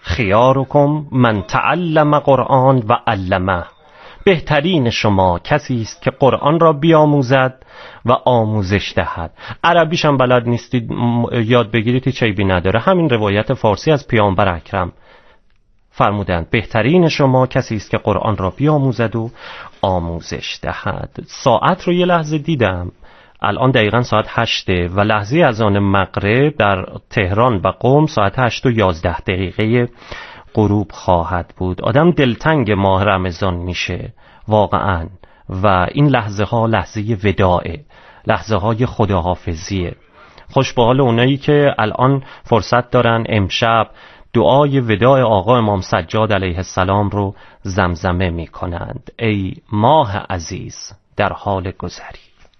خیارکم من تعلم قرآن و علمه. بهترین شما کسی است که قرآن را بیاموزد و آموزش دهد. عربیش هم بلد نیستید یاد بگیرید هیچ عیبی نداره. همین روایت فارسی از پیامبر اکرم فرمودند بهترین شما کسی است که قرآن را بیاموزد و آموزش دهد. ساعت رو یه لحظه دیدم، الان دقیقاً ساعت 8 و لحظه اذان مغرب در تهران و قم ساعت 8 و 11 دقیقه غروب خواهد بود. آدم دلتنگ ماه رمضان میشه واقعاً و این لحظه ها لحظه وداعه، لحظه های خداحافظیه. خوش به حال اونایی که الان فرصت دارن امشب دعای وداع آقا امام سجاد علیه السلام رو زمزمه می کنند. ای ماه عزیز در حال گذری.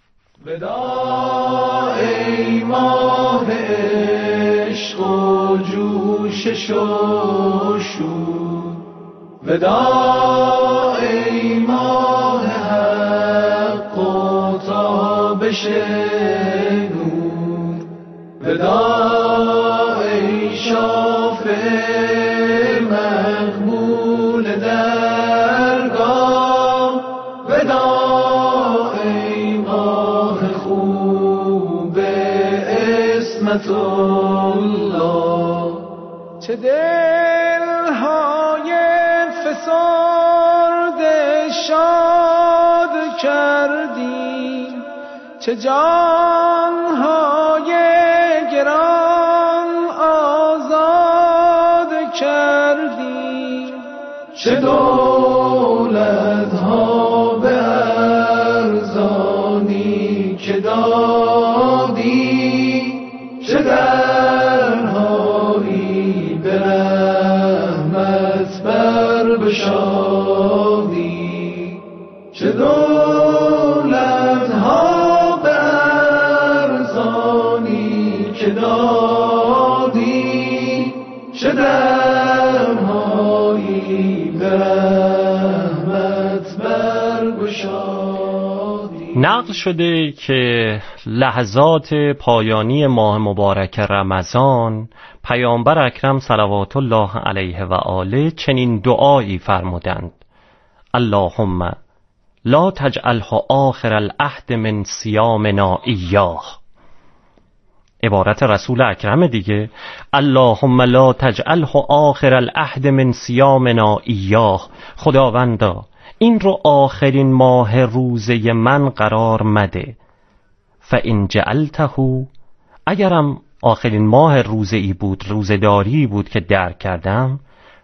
وداع ای ماه عشق و جوشش و شور، وداع ای ماه حق و تابش نور، وداع ای شافع مقبول درگاه، وداع ای ماه خوب عصمت الله. چه دلهای فسرده شاد کردی، چه جانهای گران آزاد کردی، چه دولتها به ارزانی که دادی، چه درهایی به رحمت بر بشادی، چه دولتها به ارزانی که دادی، چه درهایی به رحمت بر بشادی. نقل شده که لحظات پایانی ماه مبارک رمضان پیامبر اکرم صلوات الله علیه و آله چنین دعایی فرمودند: اللهم لا تجعله آخر العهد من صیامنا ایاه. عبارت رسول اکرم دیگه، اللهم لا تجعله آخر العهد من صیامنا ایاه. خداوندا این رو آخرین ماه روزه من قرار مده. فإن جعلته، اگرم آخرین ماه روزه ای بود، روزداری بود که درک کردم،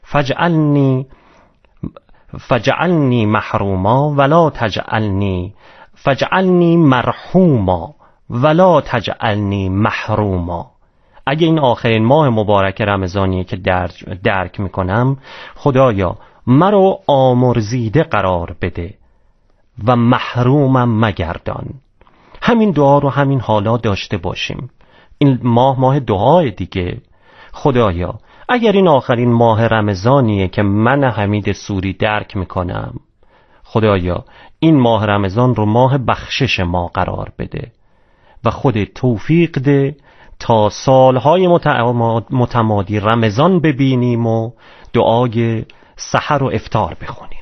فجعلنی محروما ولا تجعلنی، فجعلنی مرحوما ولا تجعلنی محروما. اگه این آخرین ماه مبارک رمضانیه که درک میکنم، خدایا مرا آمرزیده قرار بده و محرومم مگردان. همین دعا رو همین حالا داشته باشیم. این ماه دعای دیگه. خدایا اگر این آخرین ماه رمضانیه که من حمید سوری درک میکنم، خدایا این ماه رمضان رو ماه بخشش ما قرار بده و خود توفیق ده تا سالهای متمادی رمضان ببینیم و دعای سحر و افطار بخونیم.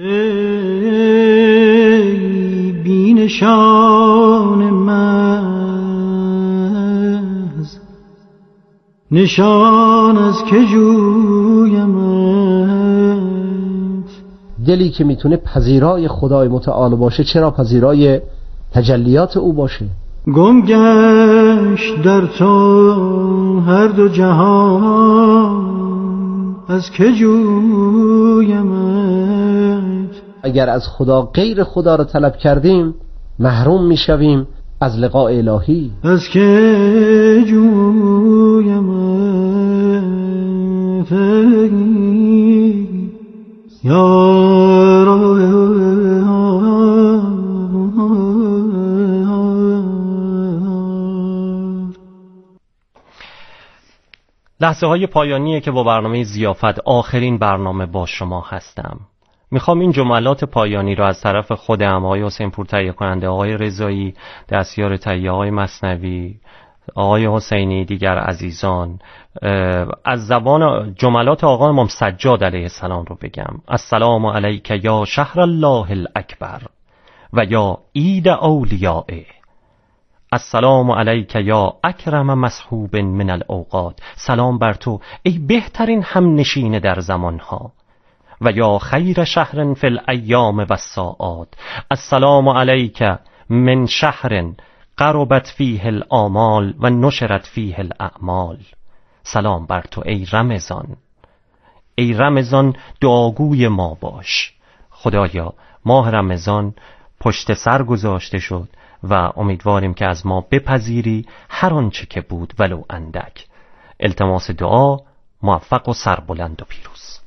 ای بینشان مز، نشان از که جویمت. دلی که میتونه پذیرای خدای متعال باشه، چرا پذیرای تجلیات او باشه؟ گم گشت در تو هر دو جهان، از که جویمت. اگر از خدا غیر خدا را طلب کردیم محروم میشویم از لقاء الهی. از که جویمت یا لحظه های پایانیه که با برنامه ضیافت آخرین برنامه با شما هستم. میخوام این جملات پایانی رو از طرف خودم، آقای حسین پور تهیه کننده، آقای رضایی دستیار تهیه، آقای مثنوی، آقای حسینی، دیگر عزیزان از زبان جملات آقا امام سجاد علیه السلام رو بگم. السلام علیک یا شهر الله الاکبر و یا عید اولیائه. السلام علیک یا اکرم مصحوب من الاوقات. سلام بر تو ای بهترین همنشین در زمانها. و یا خیر شهر فی الایام و الساعات. السلام علیک من شهر قربت فیه الآمال و نشرت فیه الاعمال. سلام بر تو ای رمضان. ای رمضان دعاگوی ما باش. خدایا ماه رمضان پشت سر گذاشته شد و امیدواریم که از ما بپذیری هر آنچه که بود ولو اندک. التماس دعا، موفق و سربلند و پیروز.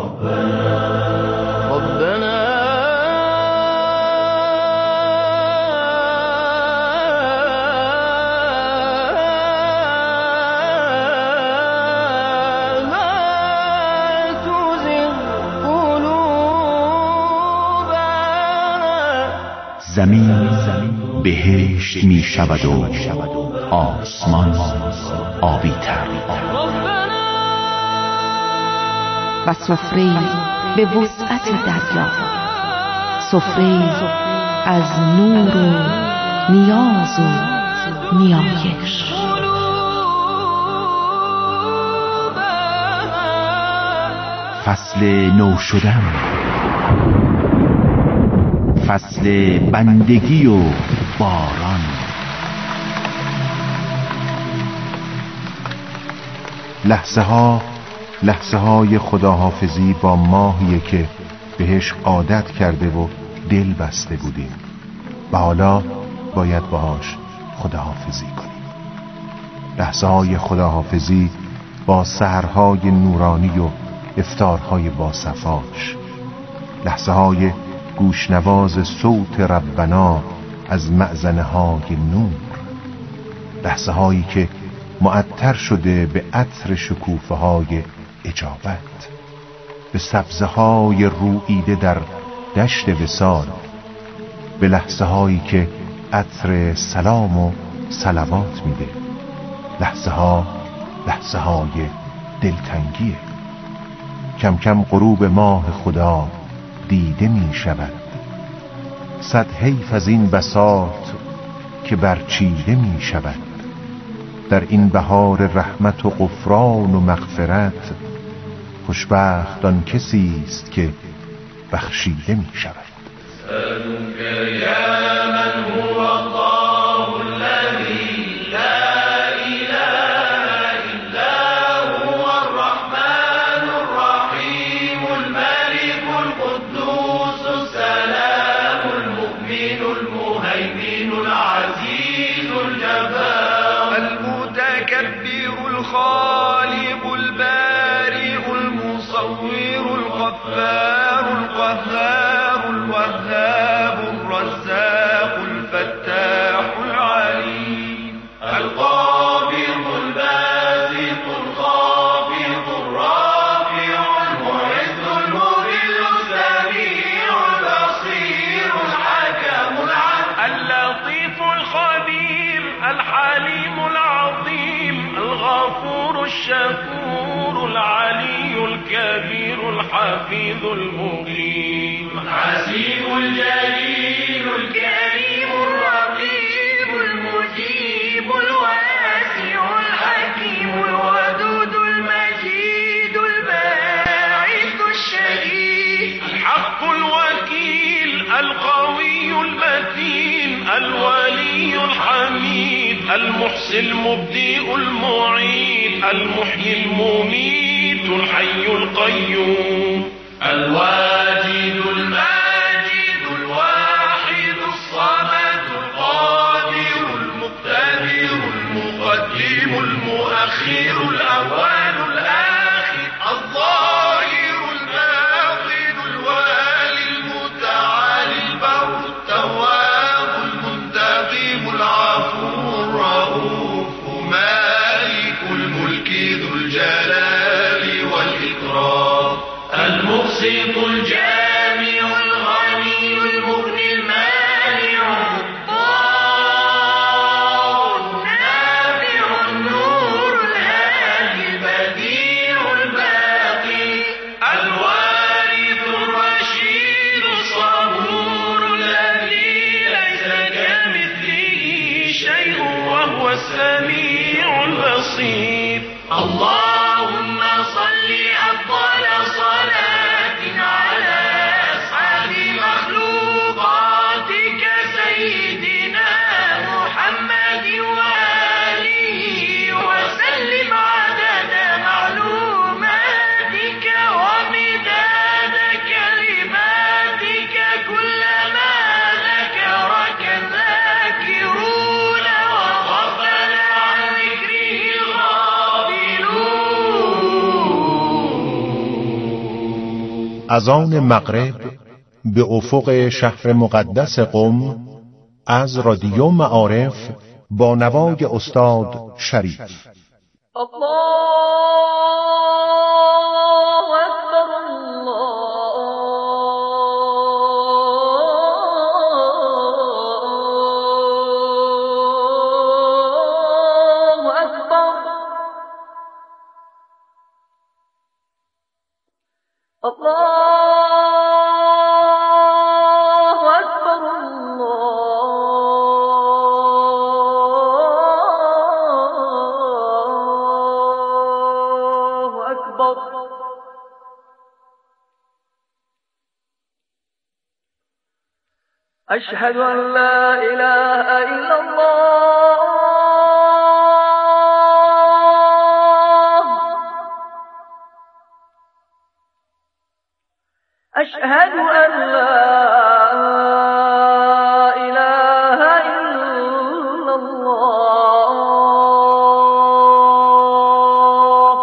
زمین بهشت می شود و آسمان آبی تر و سفره به وسعت دریا، سفره از نور و نیاز و نیایش. فصل نو شدن، فصل بندگی و باران، لحظه های خداحافظی با ماهیه که بهش عادت کرده و دل بسته بودیم و حالا باید باهاش خداحافظی کنیم. لحظه های خداحافظی با سحرهای نورانی و افطارهای باصفاش، لحظه های گوشنواز صوت ربنا از مأذنه های نور، لحظه هایی که معطر شده به عطر شکوفه های اجابت، به سبزه های روییده در دشت وصال، به لحظه هایی که عطر سلام و صلوات میده، لحظه های دلتنگیه. کم کم غروب ماه خدا دیده می شود. صد حیف از این بساط که برچیده می شود. در این بهار رحمت و غفران و مغفرت، خوشبخت آن کسی است که بخشیده می شود. القهار الوهاب الرزاق الفتاح العليم القابض الباسط الخافض الرافع المعز المذل السميع البصير الحكم العدل اللطيف الخبير الحليم العظيم الغفور الشكور العلي الكبير الحفيظ المقيم الحسيب الجليل الكريم الرقيب المجيب الواسع الحكيم الودود المجيد الباعث الشهيد الحق الوكيل القوي المتين الولي الحميد المحصي المبدئ المعيد المحيي المميت الحي القيوم الواجد الماجد الواحد الصمد القادر المقتدر المقدم المؤخر الأول الآخر الظاهر الباطن الوالي المتعالي البر التواب المنتقم العفو الرؤوف مالك الملك ذو الجلال والإكرام المقسط الجامع الغني المغني المانع الضار النافع النور الهادي اللهم صل أفضل صلاة على أسعد مخلوقاتك سيدنا محمد وآله وسلم عدد معلوماتك ومداد كلماتك كلما ذكرك الذاكرون وغفل عن ذكره الغافلون. از آن مغرب به افق شهر مقدس قم از رادیو معارف با نوای استاد شریف. الله أكبر الله أكبر الله أكبر الله أكبر. أشهد أن لا إله إلا الله. أشهد أن لا إله إلا الله.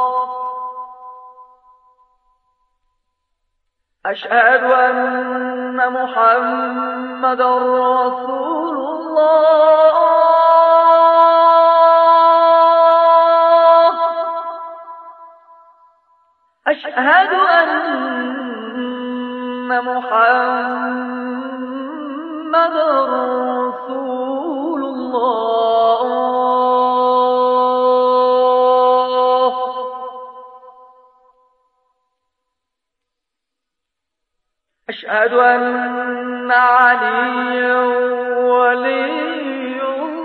أشهد أن محمد رسول الله. أشهد أن محمد رسول الله. أشهد أن عليا ولي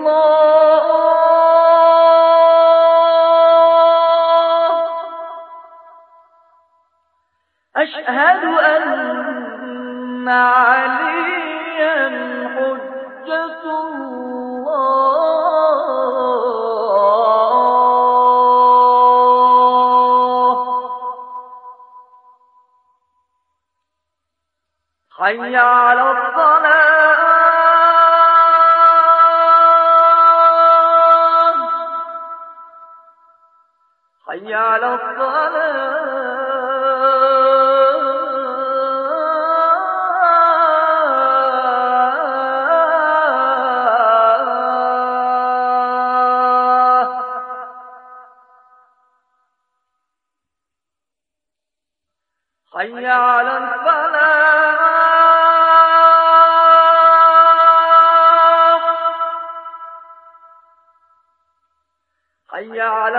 الله. أشهد أن عليا حجة الله. حي على الصلاة. حي على الصلاة. حي على الفلاح. حي على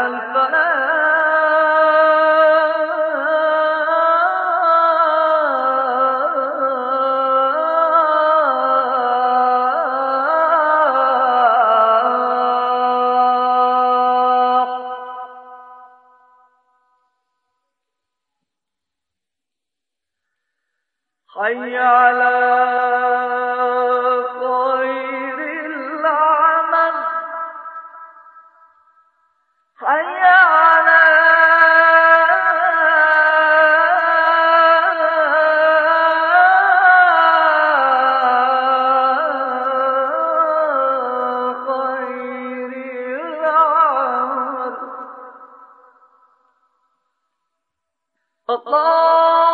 الفلاح. حي على خير العمل. حي على خير العمل. الله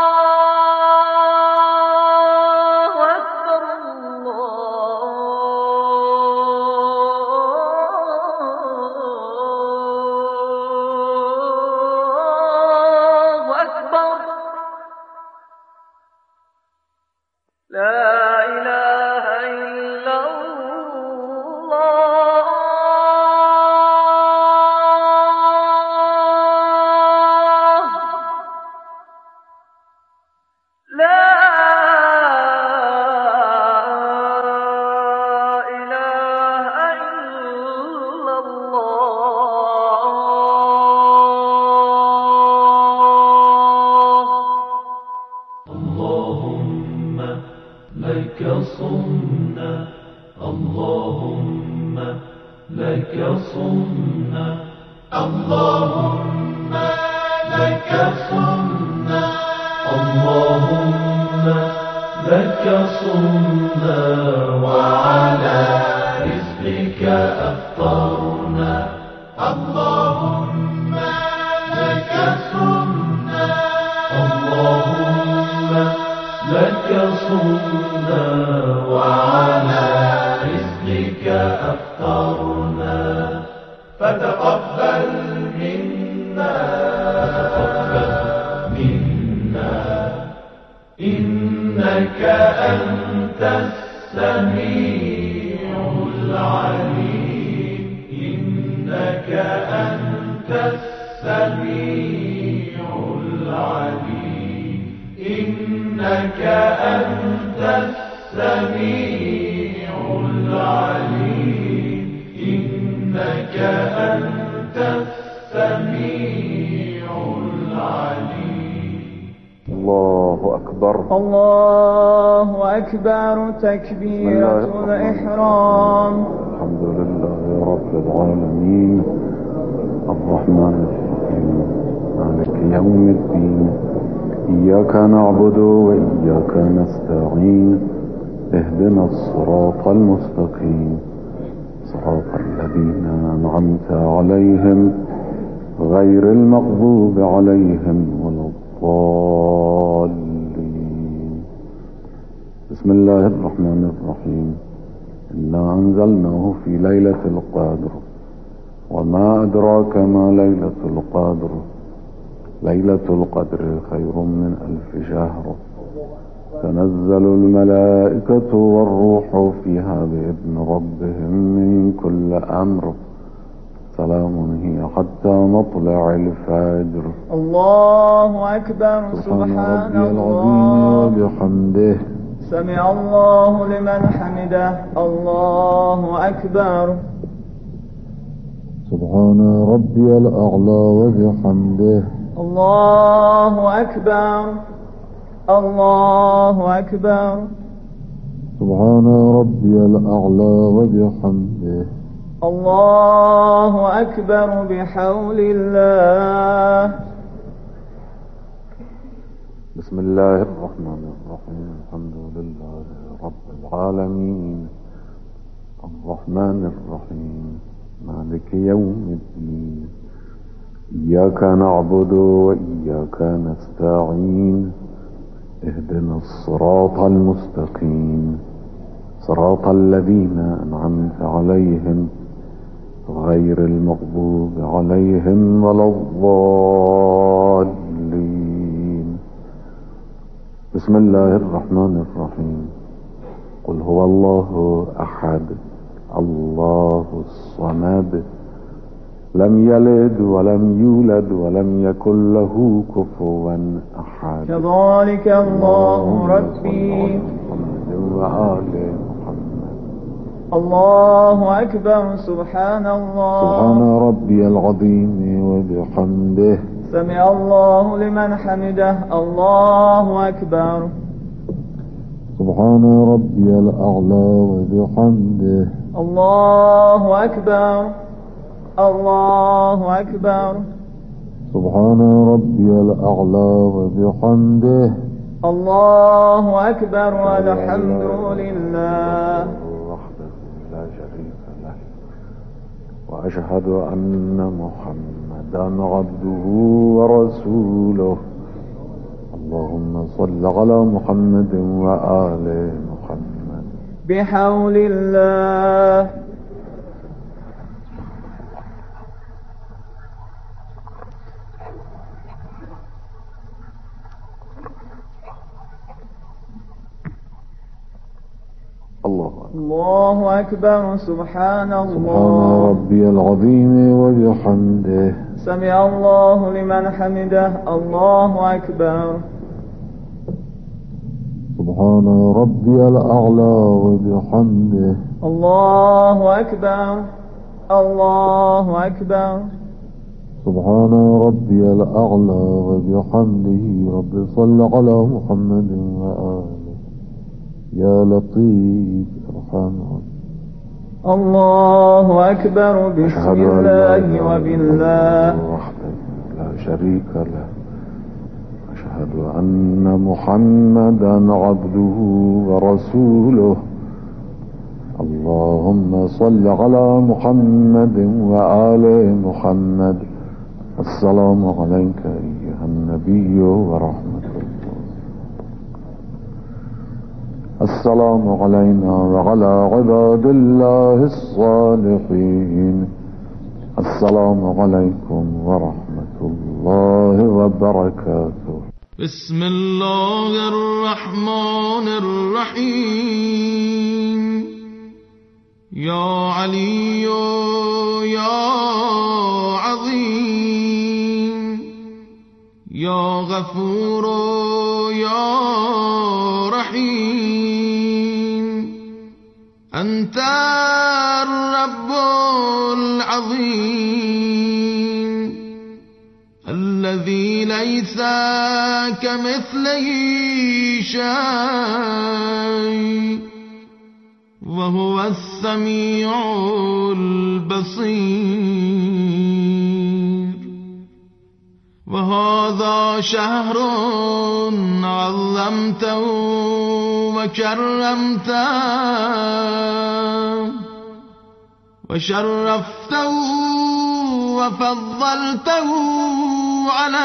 أكبر الله أكبر. لا إله إلا الله. لا إله إلا الله. صمنا اللهم لك صمنا اللهم لك صمنا اللهم لك صمنا وعلى رزقك أفطرنا اللهم لك صمنا اللهم لك صمنا وعلى رزقك أفطرنا فتقبل منا إنك أنت السميع العليم إنك أنت السميع العليم إنك أنت السميع العليم إنك أنت السميع العليم. الله أكبر الله أكبر. تكبيرة الإحرام. الحمد لله رب العالمين الرحمن الرحيم مالك يوم الدين إياك نعبد وإياك نستعين اهدنا الصراط المستقيم صراط الذين أنعمت عليهم غير المغضوب عليهم ولا الضالين. بسم الله الرحمن الرحيم. إنا أنزلناه في ليلة القدر وما أدراك ما ليلة القدر ليلة القدر خير من 1000 شهر تنزل الملائكة والروح فيها بإذن ربهم من كل أمر سلام هي حتى مطلع الفجر. الله أكبر. سبحان ربي العظيم وبحمده سمع الله لمن حمده. الله أكبر. سبحان ربي الأعلى وبحمده. الله أكبر. الله أكبر. سبحان ربي الأعلى وبحمده. الله أكبر بحول الله. بسم الله الرحمن الرحيم. الحمد لله رب العالمين الرحمن الرحيم مالك يوم الدين إياك نعبد وإياك نستعين اهدنا الصراط المستقيم صراط الذين أنعمت عليهم غير المغضوب عليهم ولا الضالين. بسم الله الرحمن الرحيم. قل هو الله أحد الله الصمد لم يلد ولم يولد ولم يكن له كفوا أحد. كذلك الله ربي. محمد وآل محمد. الله أكبر. سبحان الله. سبحان ربي العظيم وبحمده. سمع الله لمن حمده. الله أكبر. سبحان ربي الأعلى وبحمده. الله أكبر. الله أكبر. سبحان ربي الأعلى وبحمده. الله أكبر والحمد لله وحده لا شريك له وأشهد أن محمدا عبده ورسوله. اللهم صل على محمد وآل محمد. بحول الله. الله أكبر. سبحان الله. سبحان ربي العظيم وبحمده. سمع الله لمن حمده. الله أكبر. سبحان ربي الأعلى وبحمده. الله أكبر. الله أكبر. سبحان ربي الأعلى وبحمده. رب صل على محمد وآله. يا لطيف ارحم. الله أكبر. بسم الله وبالله وحده لا شريك له. أشهد أن محمدا عبده ورسوله. اللهم صل على محمد وآل محمد. السلام عليك أيها النبي ورحمة الله. السلام علينا وعلى عباد الله الصالحين. السلام عليكم ورحمة الله وبركاته. بسم الله الرحمن الرحيم. يا علي يا عظيم يا غفور يا رحيم. أنت الرب العظيم الذي ليس كمثله شيء وهو السميع البصير. وهذا شهر عظمته وكرمته وشرفته وفضلته على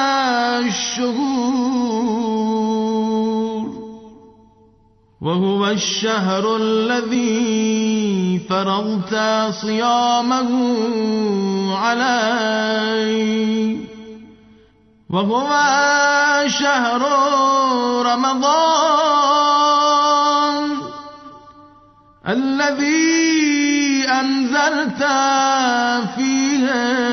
الشهور. وهو الشهر الذي فرضت صيامه عليه. وهو شهر رمضان الذي أنزلت فيه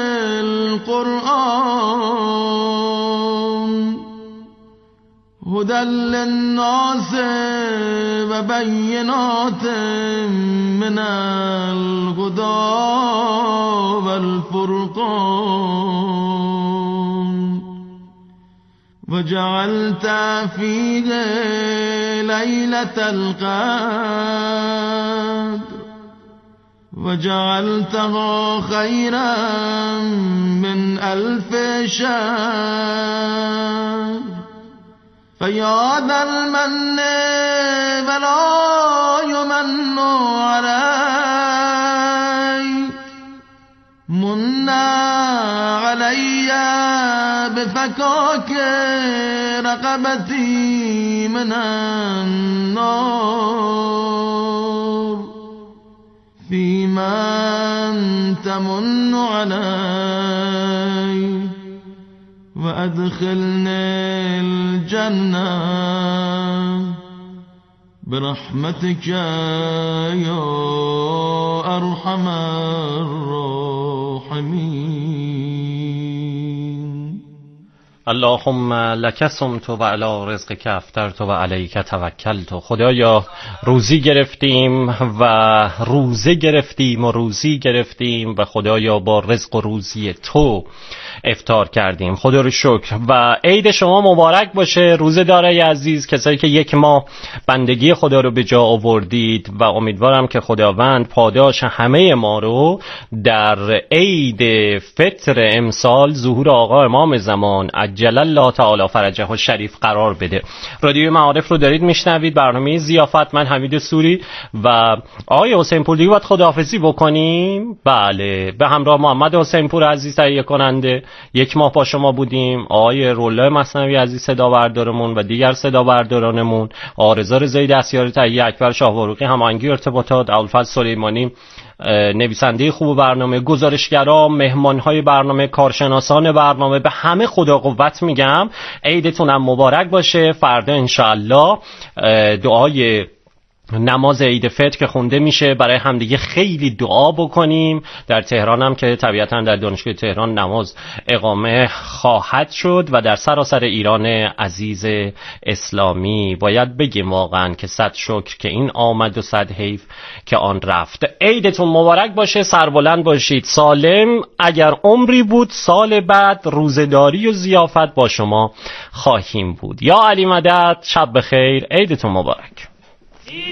القرآن هدى للناس وبينات من الهدى والفرقان. وجعلت فيه ليلة القدر وجعلتها خيرا من 1000 شهر. فيا ذا المن ولا يمن علي من علي بفكاك رقبتي من النار. فيمن تمن علي وأدخلني الجنة برحمتك يا أرحم الراحمين. اللهم لک صمت و علی رزقک افطرت و علیک توکلت. خدایا روزی گرفتیم و روزه گرفتیم و روزی گرفتیم و خدایا با رزق و روزی تو افطار کردیم. خدا رو شکر و عید شما مبارک باشه روزه‌دارای عزیز، کسایی که یک ماه بندگی خدا رو به جا آوردید و امیدوارم که خداوند پاداش همه ما رو در عید فطر امسال ظهور آقا امام زمان عجل الله تعالی فرجه و شریف قرار بده. رادیو معارف رو دارید میشنوید، برنامه ضیافت. من حمید سوری و آقای حسین پور دیگه باید خداحافظی بکنیم. بله، به همراه محمد حسین پور عزیز تهیه کننده یک ماه با شما بودیم. آقای رولا مثنوی عزیز صدا بردارمون و دیگر صدا بردارانمون، آرزا رضایی دستیار تهیه، اکبر شاهوروقی هماهنگی ارتباطات، ابوالفضل سلیمانی نویسنده خوب برنامه، گزارشگرا، مهمانهای برنامه، کارشناسان برنامه، به همه خدا قوت میگم. عیدتونم مبارک باشه. فردا انشاءالله دعای نماز عید فطر که خونده میشه برای همدیگه خیلی دعا بکنیم. در تهران هم که طبیعتا در دانشگاه تهران نماز اقامه خواهد شد و در سراسر ایران عزیز اسلامی باید بگیم واقعا که صد شکر که این آمد و صد حیف که آن رفت. عیدتون مبارک باشه، سربلند باشید، سالم. اگر عمری بود سال بعد روزه‌داری و ضیافت با شما خواهیم بود. یا علی مدد، شب بخیر، عیدتون مبارک.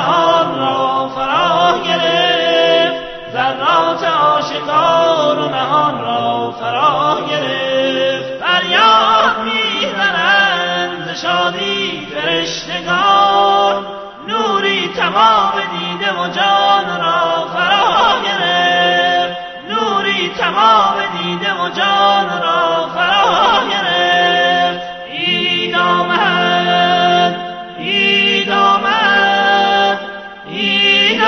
جهان را فرا گرفت، ذرات آشکار و نهان را فرا گرفت. فریاد میزنند ز شادی فرشتگان، نوری تمام دیده و جان را فرا گرفت، نوری تمام دیده و جان را فرا گرفت. عید آمد، عید آمد، عید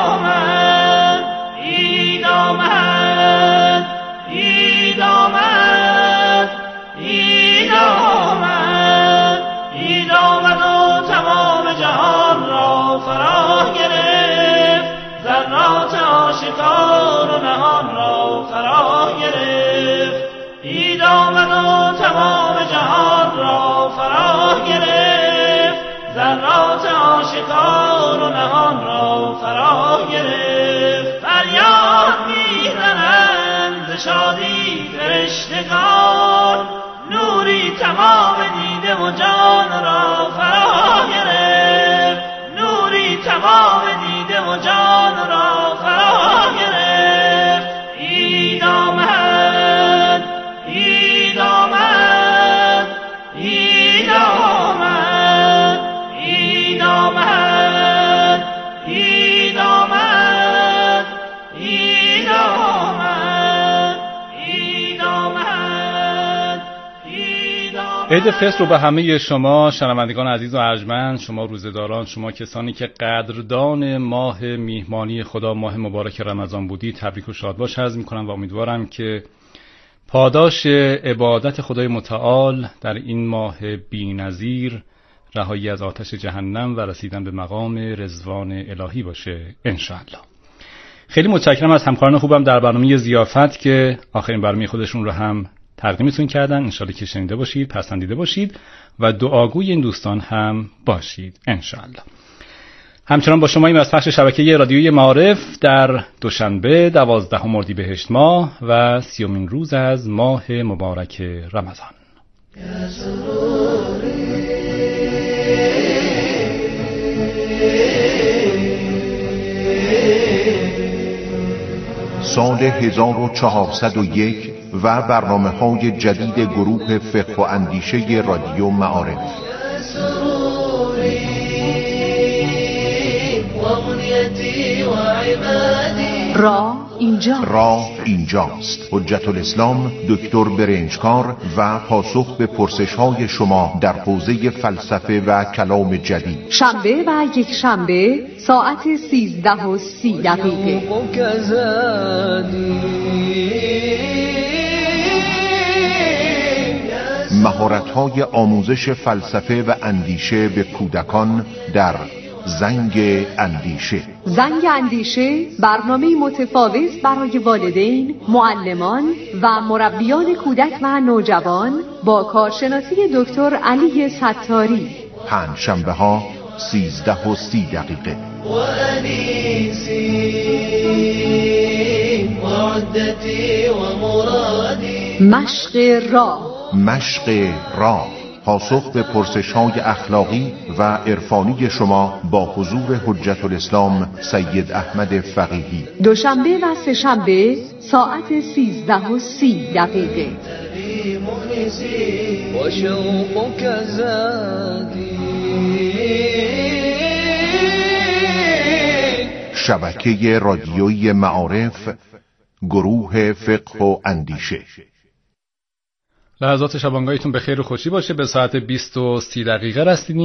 آمد، عید آمد، عید آمد، عید آمد، عید آمد و تمام جهان را فرا گرفت، ذرات آشکار و نهان را فرا گرفت. عید آمد و تمام جهان را فرا گرفت، ذرات آشکار و نهان را فرا گرفت. فریاد میزنند ز شادی فرشتگان، نوری تمام دیده و جان را فرا گرفت، نوری تمام دیده و جان را فرا گرفت. عید آمد، عید آمد، عید آمد، عید آمد، عید آمد، عید آمد، عید آمد، عید آمد. عید فطر رو به همه شما شنوندگان عزیز و ارجمند، شما روزه‌داران، شما کسانی که قدردان ماه میهمانی خدا، ماه مبارک رمضان بودید، تبریک و شادباش عرض می‌کنم و امیدوارم که پاداش عبادت خدای متعال در این ماه بی‌نظیر رهایی از آتش جهنم و رسیدن به مقام رضوان الهی باشه انشاءالله. خیلی متشکرم از همکاران خوبم در برنامه ضیافت که آخرین برنامه خودشون رو هم تقدیمتون کردن. انشاءالله که شنیده باشید، پسندیده باشید و دعاگوی این دوستان هم باشید انشاءالله. همچنان با شما ایم از پخش شبکه رادیویی معارف در دوشنبه 12 اردیبهشت ماه و 30مین روز از ماه مبارک رمضان. سال 1401 و برنامه‌های جدید گروه فقه و اندیشه رادیو معارف. راه اینجاست. حجت الاسلام دکتر برنجکار و پاسخ به پرسش‌های شما در حوزه فلسفه و کلام جدید. شنبه و یک شنبه ساعت 13:30. مهارت‌های آموزش فلسفه و اندیشه به کودکان در زنگ اندیشه. زنگ اندیشه برنامه متفاوت برای والدین، معلمان و مربیان کودک و نوجوان با کارشناسی دکتر علی ستاری. پنجشنبه ها 13:30. مشق راه پاسخ به پرسش‌های اخلاقی و عرفانی شما با حضور حجت الاسلام سید احمد فقیهی. دوشنبه و سه‌شنبه ساعت 13:30. شبکه رادیویی معارف، گروه فقه و اندیشه. لحظات شبانگاهیتون به خیر و خوشی باشه. به ساعت 20:30 رسیدیم.